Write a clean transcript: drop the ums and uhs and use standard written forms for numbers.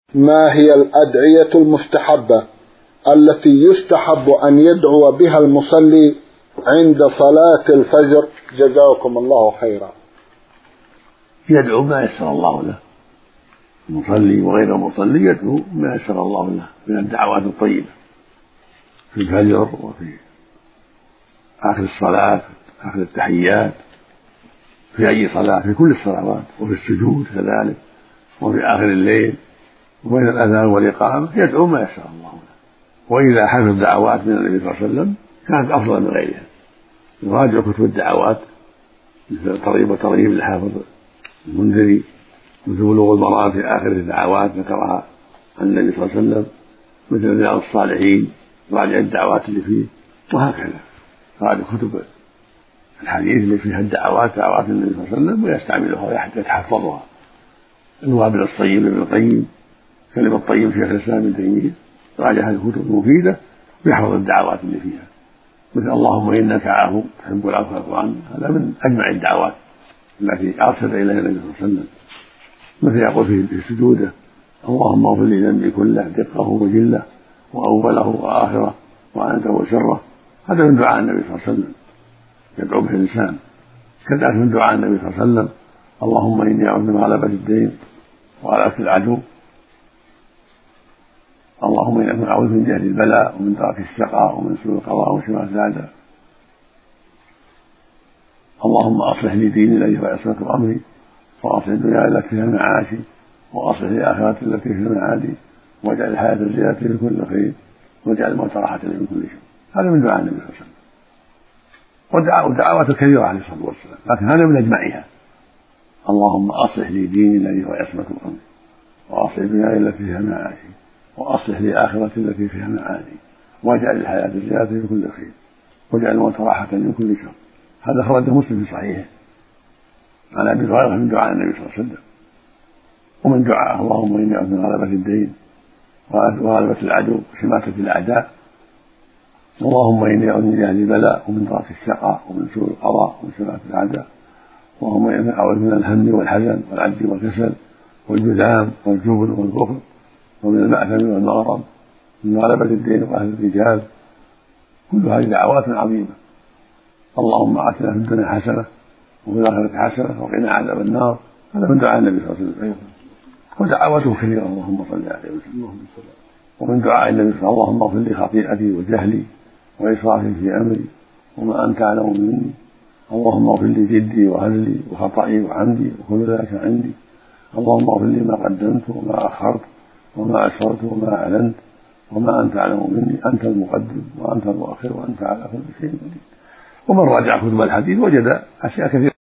ما هي الأدعية المستحبة التي يستحب أن يدعو بها المصلي عند صلاة الفجر؟ جزاكم الله خيرا. يدعو ما يسر الله له، المصلي وغير المصلي يدعو ما يسر الله له من الدعوات الطيبة في الفجر وفي آخر الصلاة، آخر التحيات، في أي صلاة، في كل الصلوات، وفي السجود كذلك، وفي آخر الليل، وبين الأذان والإقامة يدعو ما يسر الله له. وإذا حفظ دعوات من النبي صلى الله عليه وسلم كانت أفضل من غيرها. يراجع كتب الدعوات مثل ترغيب وترهيب للحافظ المنذري، مثل بلوغ المرام في آخر الدعوات ذكرها عن النبي صلى الله عليه وسلم، مثل رياض الصالحين راجع الدعوات اللي فيه، وهكذا راجع كتب الحديث اللي فيها الدعوات، دعوات النبي صلى الله عليه وسلم، ويستعملها ويتحفظها. الوابل الصيب ابن القيم، كلمة الطيب شيخ الإسلام ابن تيمية، راجع هذه الكتب المفيدة ويحفظ الدعوات اللي فيها، مثل اللهم إنك عفو تحب العفو فاعف عني، هذا من أجمع الدعوات التي أرشد إليها النبي صلى الله عليه وسلم. مثل يقول في سجوده اللهم اغفر لي ذنبي كله دقه وجله وأوله وآخره وأنت وسره، هذا من دعاء النبي صلى الله عليه وسلم يدعو به الإنسان. كذلك من دعاء النبي صلى الله عليه وسلم اللهم إني أعوذ من غلبة الدين وغلبة العدو، اللهم إني أعوذ من جهل البلاء ومن درك الشقاء ومن سوء القضاء وشماتة الأعداء، اللهم أصلح لي ديني الذي هو عصمة أمري، وأصلح الدنيا التي فيها معاشي، وأصلح لي الآخرة التي فيها معادي، واجعل الحياة زيادة في كل خير، واجعل الموت راحة من كل شر. هذا من دعاء النبي صلى الله عليه وسلم. ودعوات كثيرة عليه الصلاة والسلام، لكن هذا من أجمعها. اللهم أصلح لي ديني الذي هو عصمة أمري، وأصلح الدنيا التي فيها معاشي، وأصلح لي الآخرة التي فيها معادي، واجعل الحياة زيادة في كل خير، واجعل الموت راحة من كل شر. هذا خرجه مسلم في صحيحه عن أبي هريرة من دعاء النبي صلى الله عليه وسلم. ومن دعاء اللهم إني أعوذ من غلبة الدين وغلبة العدو وشماتة الأعداء، اللهم إني أعوذ من جهل البلاء ومن درك الشقاء ومن سوء القضاء ومن شماتة الأعداء، اللهم إني أعوذ من الهم والحزن والعجز والكسل والجذام والجبن والبخل ومن المأثم والمغرم ومن غلبة الدين وأهل الرجال. كل هذه دعوات عظيمة. اللهم آتنا في الدنيا حسنة وفي الآخرة حسنة وقنا عذاب النار، هذا من دعاء النبي صلى الله عليه وسلم. ودعواته كثيرة اللهم صل عليه وسلم. ومن دعاء النبي صلى الله عليه وسلم اللهم اغفر لي خطيئتي وجهلي وإسرافي في أمري وما أنت أعلم مني، اللهم اغفر لي جدي وهزلي وخطئي وعمدي وكل ذلك عندي، اللهم اغفر لي ما قدمت وما أخرت وما أسررت وما أعلنت وما أنت أعلم مني، أنت المقدم وأنت المؤخر وأنت على كل شيء قدير. ومن راجع كتب الحديث وجد أشياء كثيرة